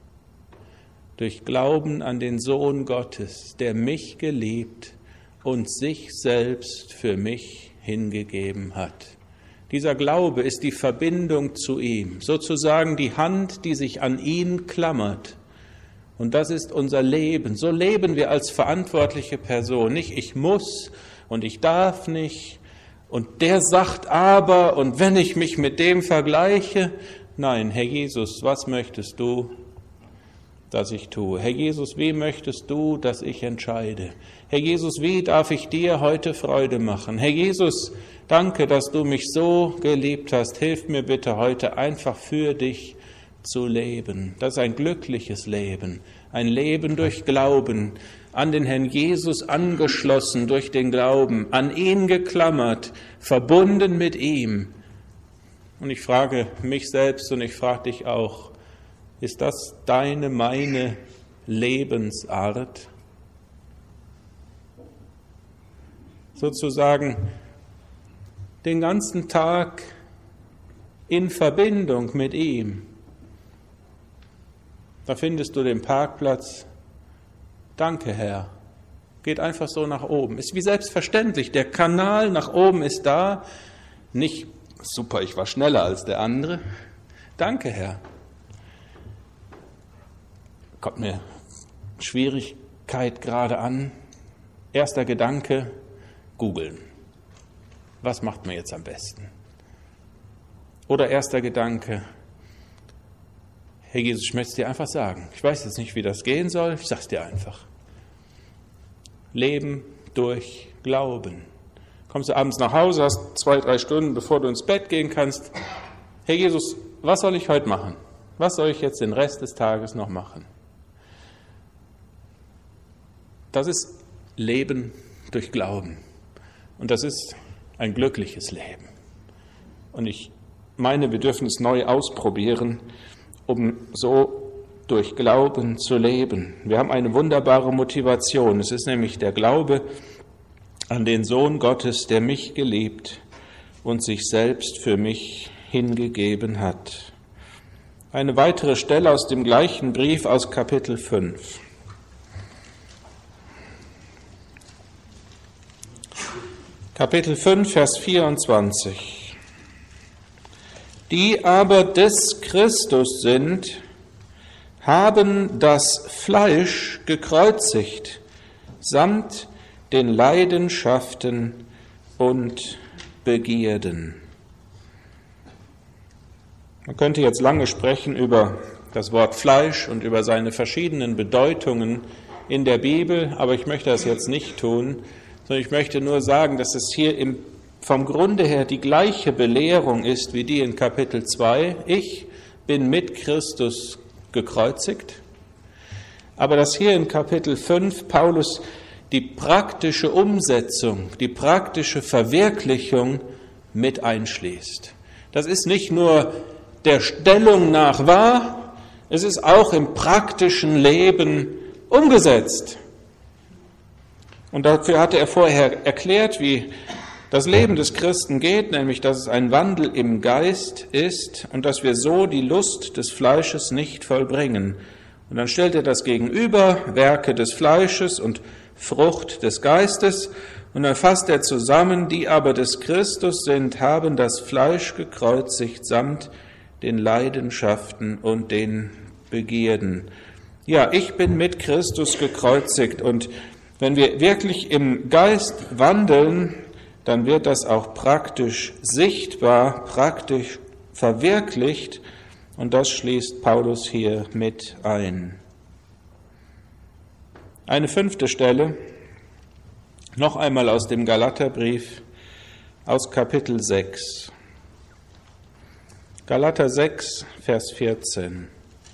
Durch Glauben an den Sohn Gottes, der mich geliebt und sich selbst für mich hingegeben hat. Dieser Glaube ist die Verbindung zu ihm, sozusagen die Hand, die sich an ihn klammert. Und das ist unser Leben. So leben wir als verantwortliche Person. Nicht ich muss und ich darf nicht und der sagt aber und wenn ich mich mit dem vergleiche. Nein, Herr Jesus, was möchtest du, dass ich tue? Herr Jesus, wie möchtest du, dass ich entscheide? Herr Jesus, wie darf ich dir heute Freude machen? Herr Jesus, danke, dass du mich so geliebt hast. Hilf mir bitte heute einfach für dich zu leben. Das ist ein glückliches Leben, ein Leben durch Glauben, an den Herrn Jesus angeschlossen durch den Glauben, an ihn geklammert, verbunden mit ihm. Und ich frage mich selbst und ich frage dich auch, ist das deine, meine Lebensart? Sozusagen den ganzen Tag in Verbindung mit ihm. Da findest du den Parkplatz. Danke, Herr. Geht einfach so nach oben. Ist wie selbstverständlich. Der Kanal nach oben ist da. Nicht super, ich war schneller als der andere. Danke, Herr. Kommt mir Schwierigkeit gerade an. Erster Gedanke, googeln. Was macht man jetzt am besten? Oder erster Gedanke, Herr Jesus, ich möchte es dir einfach sagen. Ich weiß jetzt nicht, wie das gehen soll, ich sage es dir einfach. Leben durch Glauben. Kommst du abends nach Hause, hast zwei, drei Stunden, bevor du ins Bett gehen kannst. Herr Jesus, was soll ich heute machen? Was soll ich jetzt den Rest des Tages noch machen? Das ist Leben durch Glauben. Und das ist ein glückliches Leben. Und ich meine, wir dürfen es neu ausprobieren, um so durch Glauben zu leben. Wir haben eine wunderbare Motivation. Es ist nämlich der Glaube an den Sohn Gottes, der mich geliebt und sich selbst für mich hingegeben hat. Eine weitere Stelle aus dem gleichen Brief aus Kapitel fünf. Kapitel fünf, Vers vierundzwanzig. Die aber des Christus sind, haben das Fleisch gekreuzigt, samt den Leidenschaften und Begierden. Man könnte jetzt lange sprechen über das Wort Fleisch und über seine verschiedenen Bedeutungen in der Bibel, aber ich möchte das jetzt nicht tun, sondern ich möchte nur sagen, dass es hier im, vom Grunde her die gleiche Belehrung ist wie die in Kapitel zwei. Ich bin mit Christus gekreuzigt, aber dass hier in Kapitel fünf Paulus die praktische Umsetzung, die praktische Verwirklichung mit einschließt. Das ist nicht nur der Stellung nach wahr, es ist auch im praktischen Leben umgesetzt. Und dafür hatte er vorher erklärt, wie das Leben des Christen geht, nämlich dass es ein Wandel im Geist ist und dass wir so die Lust des Fleisches nicht vollbringen. Und dann stellt er das gegenüber, Werke des Fleisches und Frucht des Geistes, und dann fasst er zusammen, die aber des Christus sind, haben das Fleisch gekreuzigt samt den Leidenschaften und den Begierden. Ja, ich bin mit Christus gekreuzigt, und wenn wir wirklich im Geist wandeln, dann wird das auch praktisch sichtbar, praktisch verwirklicht, und das schließt Paulus hier mit ein. Eine fünfte Stelle, noch einmal aus dem Galaterbrief, aus Kapitel sechs. Galater sechs, Vers vierzehn.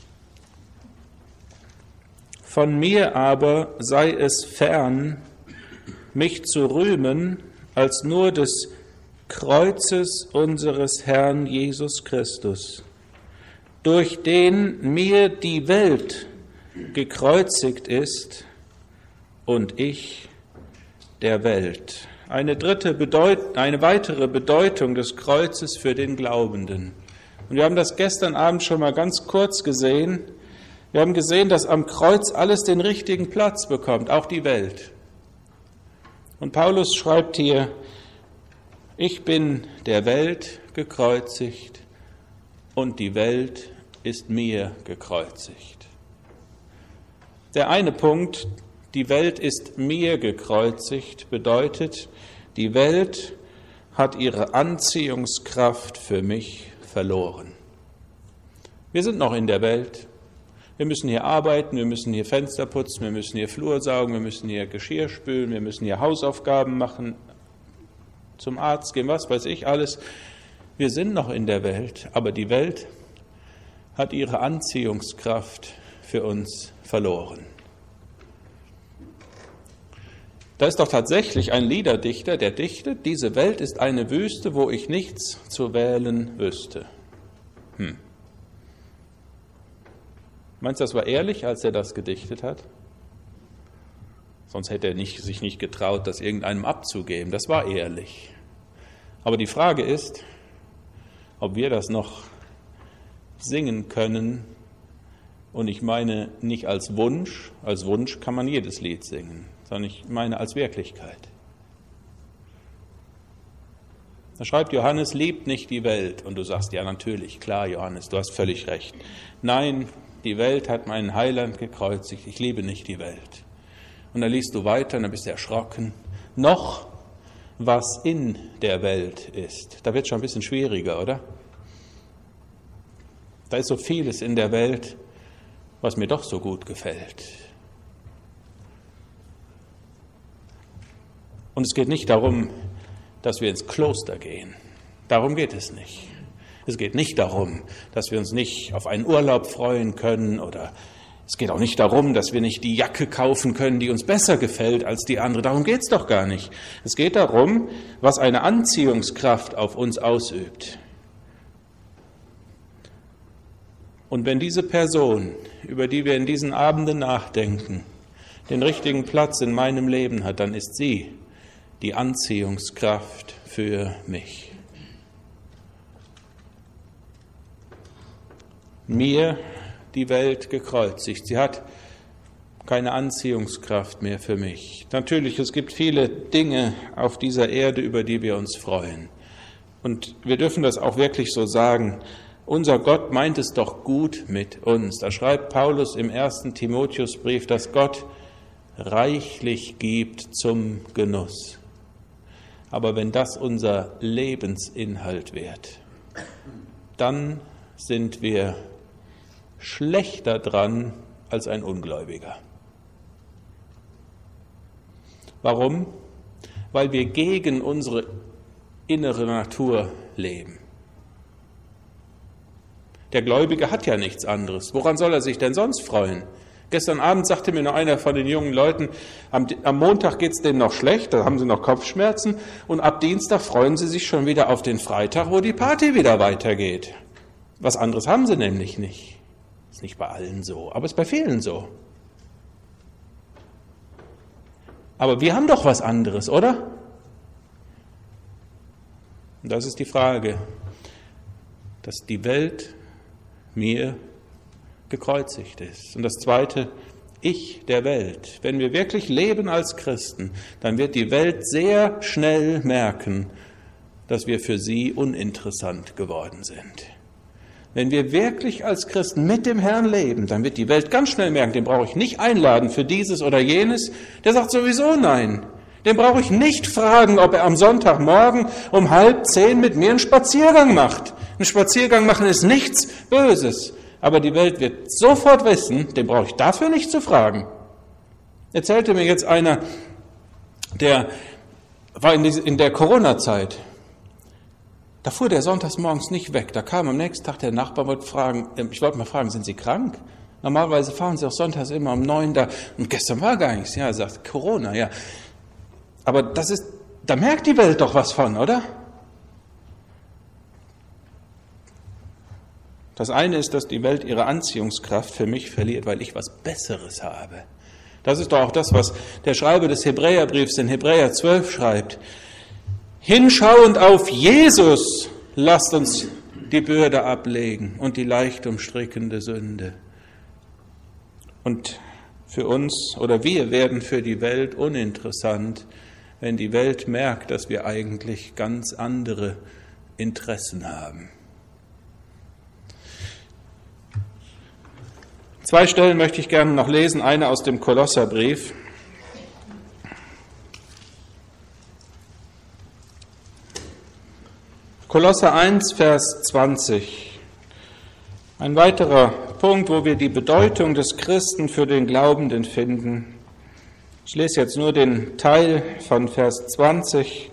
Von mir aber sei es fern, mich zu rühmen, als nur des Kreuzes unseres Herrn Jesus Christus, durch den mir die Welt gekreuzigt ist und ich der Welt. Eine dritte Bedeut- eine weitere Bedeutung des Kreuzes für den Glaubenden. Und wir haben das gestern Abend schon mal ganz kurz gesehen. Wir haben gesehen, dass am Kreuz alles den richtigen Platz bekommt, auch die Welt. Und Paulus schreibt hier, ich bin der Welt gekreuzigt und die Welt ist mir gekreuzigt. Der eine Punkt, die Welt ist mir gekreuzigt, bedeutet, die Welt hat ihre Anziehungskraft für mich verloren. Wir sind noch in der Welt. Wir müssen hier arbeiten, wir müssen hier Fenster putzen, wir müssen hier Flur saugen, wir müssen hier Geschirr spülen, wir müssen hier Hausaufgaben machen, zum Arzt gehen, was weiß ich alles. Wir sind noch in der Welt, aber die Welt hat ihre Anziehungskraft für uns verloren. Da ist doch tatsächlich ein Liederdichter, der dichtet, diese Welt ist eine Wüste, wo ich nichts zu wählen wüsste. Hm. Meinst du, das war ehrlich, als er das gedichtet hat? Sonst hätte er nicht, sich nicht getraut, das irgendeinem abzugeben. Das war ehrlich. Aber die Frage ist, ob wir das noch singen können. Und ich meine nicht als Wunsch, als Wunsch kann man jedes Lied singen, sondern ich meine als Wirklichkeit. Da schreibt Johannes, liebt nicht die Welt. Und du sagst, ja natürlich, klar Johannes, du hast völlig recht. Nein, die Welt hat meinen Heiland gekreuzigt, ich liebe nicht die Welt. Und dann liest du weiter und dann bist du erschrocken. Noch was in der Welt ist. Da wird es schon ein bisschen schwieriger, oder? Da ist so vieles in der Welt, was mir doch so gut gefällt. Und es geht nicht darum, dass wir ins Kloster gehen. Darum geht es nicht. Es geht nicht darum, dass wir uns nicht auf einen Urlaub freuen können, oder es geht auch nicht darum, dass wir nicht die Jacke kaufen können, die uns besser gefällt als die andere. Darum geht es doch gar nicht. Es geht darum, was eine Anziehungskraft auf uns ausübt. Und wenn diese Person, über die wir in diesen Abenden nachdenken, den richtigen Platz in meinem Leben hat, dann ist sie die Anziehungskraft für mich. Mir die Welt gekreuzigt. Sie hat keine Anziehungskraft mehr für mich. Natürlich, es gibt viele Dinge auf dieser Erde, über die wir uns freuen. Und wir dürfen das auch wirklich so sagen. Unser Gott meint es doch gut mit uns. Da schreibt Paulus im ersten Timotheusbrief, dass Gott reichlich gibt zum Genuss. Aber wenn das unser Lebensinhalt wird, dann sind wir schlechter dran als ein Ungläubiger. Warum? Weil wir gegen unsere innere Natur leben. Der Gläubige hat ja nichts anderes. Woran soll er sich denn sonst freuen? Gestern Abend sagte mir noch einer von den jungen Leuten, am, am Montag geht es denen noch schlecht, da haben sie noch Kopfschmerzen, und ab Dienstag freuen sie sich schon wieder auf den Freitag, wo die Party wieder weitergeht. Was anderes haben sie nämlich nicht. Ist nicht bei allen so, aber ist bei vielen so. Aber wir haben doch was anderes, oder? Und das ist die Frage, dass die Welt mir gekreuzigt ist. Und das Zweite, ich der Welt. Wenn wir wirklich leben als Christen, dann wird die Welt sehr schnell merken, dass wir für sie uninteressant geworden sind. Wenn wir wirklich als Christen mit dem Herrn leben, dann wird die Welt ganz schnell merken, den brauche ich nicht einladen für dieses oder jenes. Der sagt sowieso nein. Den brauche ich nicht fragen, ob er am Sonntagmorgen um halb zehn mit mir einen Spaziergang macht. Ein Spaziergang machen ist nichts Böses. Aber die Welt wird sofort wissen, den brauche ich dafür nicht zu fragen. Erzählte mir jetzt einer, der war in der Corona-Zeit. Da fuhr der sonntags morgens nicht weg. Da kam am nächsten Tag der Nachbar, wollte fragen, ich wollte mal fragen, sind Sie krank? Normalerweise fahren Sie auch sonntags immer um neun da. Und gestern war gar nichts. Ja, er sagt, Corona, ja. Aber das ist, da merkt die Welt doch was von, oder? Das eine ist, dass die Welt ihre Anziehungskraft für mich verliert, weil ich was Besseres habe. Das ist doch auch das, was der Schreiber des Hebräerbriefs in Hebräer zwölf schreibt. Hinschauend auf Jesus, lasst uns die Bürde ablegen und die leicht umstrickende Sünde. Und für uns oder wir werden für die Welt uninteressant, wenn die Welt merkt, dass wir eigentlich ganz andere Interessen haben. Zwei Stellen möchte ich gerne noch lesen, eine aus dem Kolosserbrief. Kolosser eins, Vers zwanzig. Ein weiterer Punkt, wo wir die Bedeutung des Christen für den Glaubenden finden. Ich lese jetzt nur den Teil von Vers zwanzig,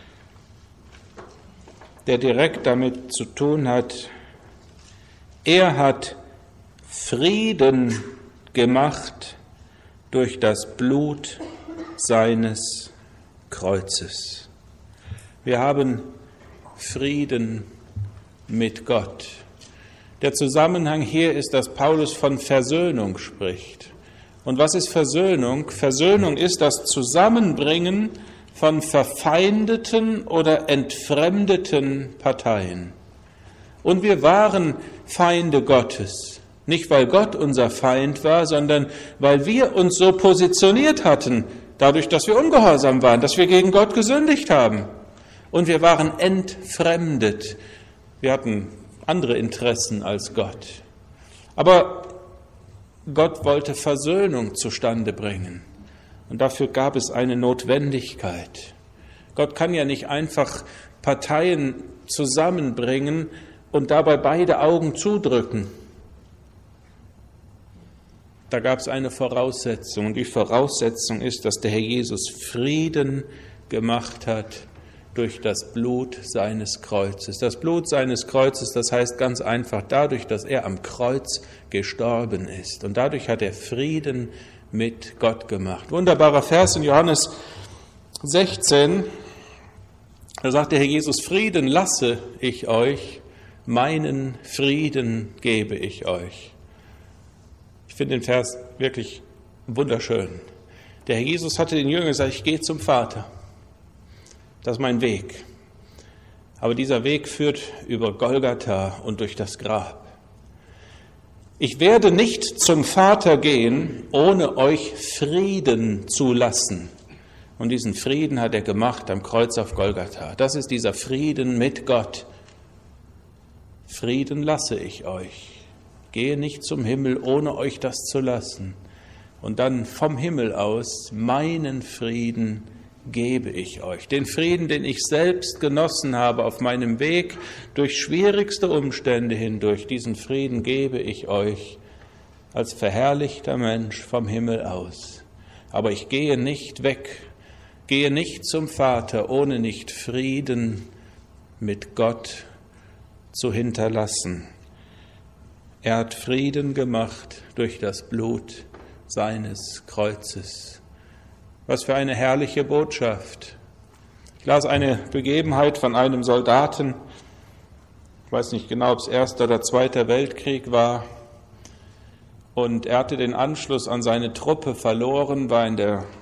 der direkt damit zu tun hat. Er hat Frieden gemacht durch das Blut seines Kreuzes. Wir haben Frieden mit Gott. Der Zusammenhang hier ist, dass Paulus von Versöhnung spricht. Und was ist Versöhnung? Versöhnung ist das Zusammenbringen von verfeindeten oder entfremdeten Parteien. Und wir waren Feinde Gottes. Nicht, weil Gott unser Feind war, sondern weil wir uns so positioniert hatten, dadurch, dass wir ungehorsam waren, dass wir gegen Gott gesündigt haben. Und wir waren entfremdet. Wir hatten andere Interessen als Gott. Aber Gott wollte Versöhnung zustande bringen. Und dafür gab es eine Notwendigkeit. Gott kann ja nicht einfach Parteien zusammenbringen und dabei beide Augen zudrücken. Da gab es eine Voraussetzung. Und die Voraussetzung ist, dass der Herr Jesus Frieden gemacht hat durch das Blut seines Kreuzes. Das Blut seines Kreuzes, das heißt ganz einfach dadurch, dass er am Kreuz gestorben ist. Und dadurch hat er Frieden mit Gott gemacht. Wunderbarer Vers in Johannes sechzehn. Da sagt der Herr Jesus, Frieden lasse ich euch, meinen Frieden gebe ich euch. Ich finde den Vers wirklich wunderschön. Der Herr Jesus hatte den Jüngern gesagt, ich gehe zum Vater. Das ist mein Weg. Aber dieser Weg führt über Golgatha und durch das Grab. Ich werde nicht zum Vater gehen, ohne euch Frieden zu lassen. Und diesen Frieden hat er gemacht am Kreuz auf Golgatha. Das ist dieser Frieden mit Gott. Frieden lasse ich euch. Gehe nicht zum Himmel, ohne euch das zu lassen. Und dann vom Himmel aus meinen Frieden gebe ich euch. Den Frieden, den ich selbst genossen habe auf meinem Weg durch schwierigste Umstände hindurch, diesen Frieden gebe ich euch als verherrlichter Mensch vom Himmel aus. Aber ich gehe nicht weg, gehe nicht zum Vater, ohne nicht Frieden mit Gott zu hinterlassen. Er hat Frieden gemacht durch das Blut seines Kreuzes. Was für eine herrliche Botschaft. Ich las eine Begebenheit von einem Soldaten, ich weiß nicht genau, ob es Erster oder Zweiter Weltkrieg war, und er hatte den Anschluss an seine Truppe verloren, war in der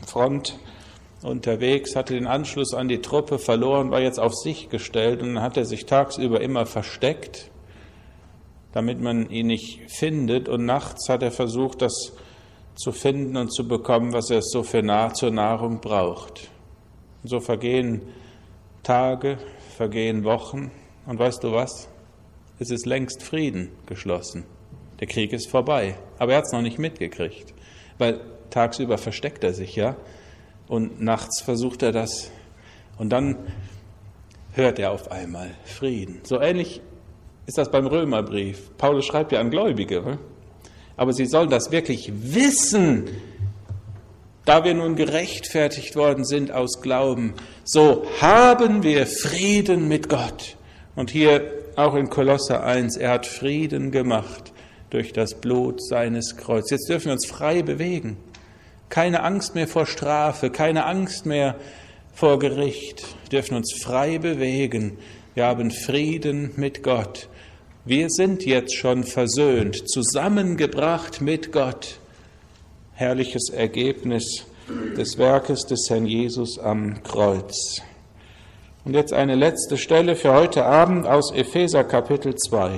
Front unterwegs, hatte den Anschluss an die Truppe verloren, war jetzt auf sich gestellt und dann hat er sich tagsüber immer versteckt, damit man ihn nicht findet, und nachts hat er versucht, das zu finden und zu bekommen, was er so für nah zur Nahrung braucht. Und so vergehen Tage, vergehen Wochen, und weißt du was? Es ist längst Frieden geschlossen. Der Krieg ist vorbei, aber er hat es noch nicht mitgekriegt, weil tagsüber versteckt er sich, ja, und nachts versucht er das, und dann hört er auf einmal Frieden. So ähnlich ist das beim Römerbrief. Paulus schreibt ja an Gläubige, aber sie sollen das wirklich wissen, da wir nun gerechtfertigt worden sind aus Glauben, so haben wir Frieden mit Gott. Und hier auch in Kolosser eins, er hat Frieden gemacht durch das Blut seines Kreuzes. Jetzt dürfen wir uns frei bewegen. Keine Angst mehr vor Strafe, keine Angst mehr vor Gericht. Wir dürfen uns frei bewegen. Wir haben Frieden mit Gott. Wir sind jetzt schon versöhnt, zusammengebracht mit Gott. Herrliches Ergebnis des Werkes des Herrn Jesus am Kreuz. Und jetzt eine letzte Stelle für heute Abend aus Epheser Kapitel zwei.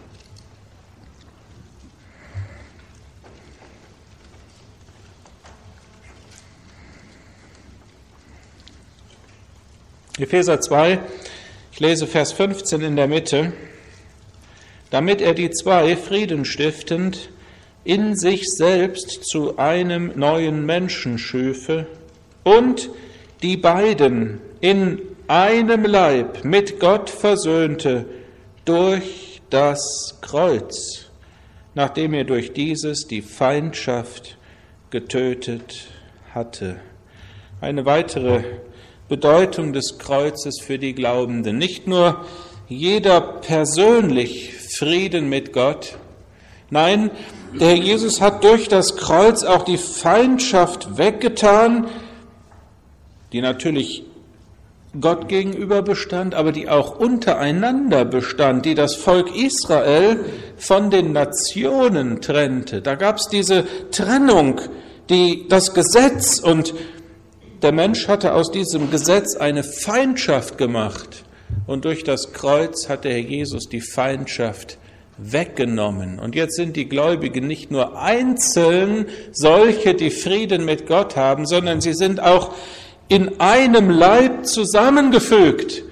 Epheser zwei, ich lese Vers fünfzehn in der Mitte. Damit er die zwei Frieden stiftend in sich selbst zu einem neuen Menschen schüfe und die beiden in einem Leib mit Gott versöhnte durch das Kreuz, nachdem er durch dieses die Feindschaft getötet hatte. Eine weitere Bedeutung des Kreuzes für die Glaubenden. Nicht nur jeder persönlich Frieden mit Gott, nein, der Herr Jesus hat durch das Kreuz auch die Feindschaft weggetan, die natürlich Gott gegenüber bestand, aber die auch untereinander bestand, die das Volk Israel von den Nationen trennte. Da gab es diese Trennung, die das Gesetz, und der Mensch hatte aus diesem Gesetz eine Feindschaft gemacht. Und durch das Kreuz hat der Herr Jesus die Feindschaft weggenommen. Und jetzt sind die Gläubigen nicht nur einzeln solche, die Frieden mit Gott haben, sondern sie sind auch in einem Leib zusammengefügt.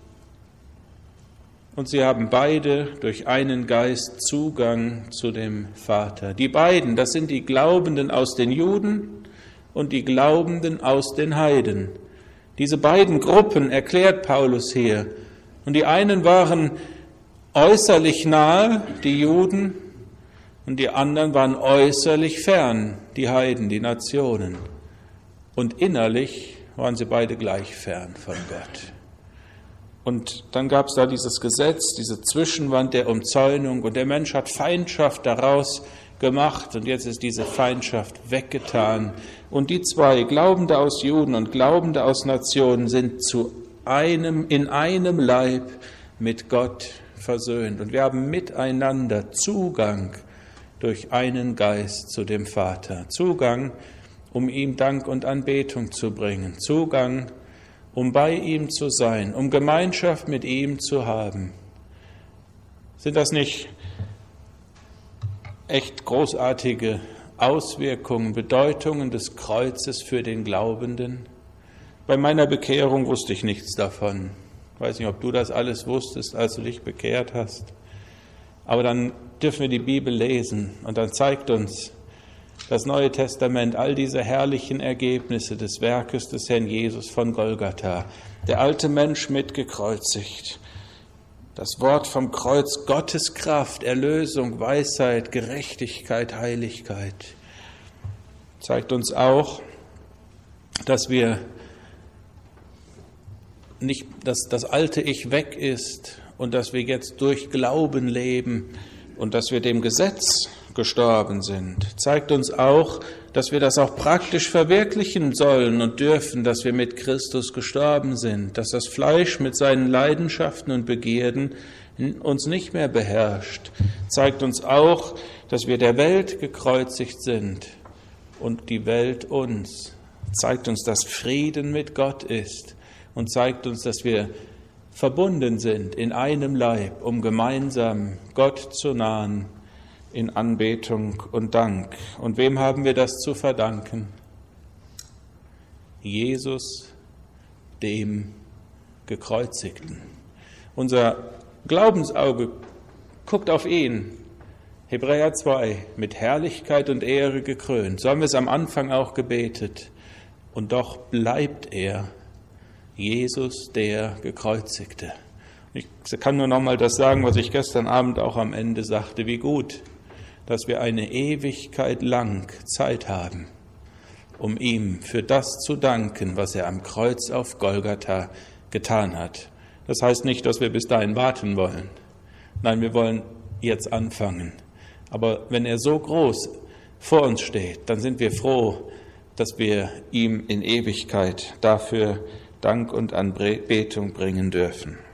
Und sie haben beide durch einen Geist Zugang zu dem Vater. Die beiden, das sind die Glaubenden aus den Juden und die Glaubenden aus den Heiden. Diese beiden Gruppen erklärt Paulus hier. Und die einen waren äußerlich nahe, die Juden, und die anderen waren äußerlich fern, die Heiden, die Nationen. Und innerlich waren sie beide gleich fern von Gott. Und dann gab es da dieses Gesetz, diese Zwischenwand der Umzäunung, und der Mensch hat Feindschaft daraus gemacht, und jetzt ist diese Feindschaft weggetan. Und die zwei, Glaubende aus Juden und Glaubende aus Nationen, sind zu einem, in einem Leib mit Gott versöhnt. Und wir haben miteinander Zugang durch einen Geist zu dem Vater. Zugang, um ihm Dank und Anbetung zu bringen. Zugang, um bei ihm zu sein, um Gemeinschaft mit ihm zu haben. Sind das nicht echt großartige Auswirkungen, Bedeutungen des Kreuzes für den Glaubenden? Bei meiner Bekehrung wusste ich nichts davon. Ich weiß nicht, ob du das alles wusstest, als du dich bekehrt hast. Aber dann dürfen wir die Bibel lesen, und dann zeigt uns das Neue Testament all diese herrlichen Ergebnisse des Werkes des Herrn Jesus von Golgatha. Der alte Mensch mitgekreuzigt. Das Wort vom Kreuz, Gottes Kraft, Erlösung, Weisheit, Gerechtigkeit, Heiligkeit. Zeigt uns auch, dass wir nicht, dass das alte Ich weg ist und dass wir jetzt durch Glauben leben und dass wir dem Gesetz gestorben sind. Zeigt uns auch, dass wir das auch praktisch verwirklichen sollen und dürfen, dass wir mit Christus gestorben sind, dass das Fleisch mit seinen Leidenschaften und Begierden uns nicht mehr beherrscht. Zeigt uns auch, dass wir der Welt gekreuzigt sind und die Welt uns, zeigt uns, dass Frieden mit Gott ist und zeigt uns, dass wir verbunden sind in einem Leib, um gemeinsam Gott zu nahen in Anbetung und Dank. Und wem haben wir das zu verdanken? Jesus, dem Gekreuzigten. Unser Glaubensauge guckt auf ihn. Hebräer zwei, mit Herrlichkeit und Ehre gekrönt. So haben wir es am Anfang auch gebetet. Und doch bleibt er, Jesus, der Gekreuzigte. Ich kann nur noch mal das sagen, was ich gestern Abend auch am Ende sagte. Wie gut, dass wir eine Ewigkeit lang Zeit haben, um ihm für das zu danken, was er am Kreuz auf Golgatha getan hat. Das heißt nicht, dass wir bis dahin warten wollen. Nein, wir wollen jetzt anfangen. Aber wenn er so groß vor uns steht, dann sind wir froh, dass wir ihm in Ewigkeit dafür Dank und Anbetung bringen dürfen.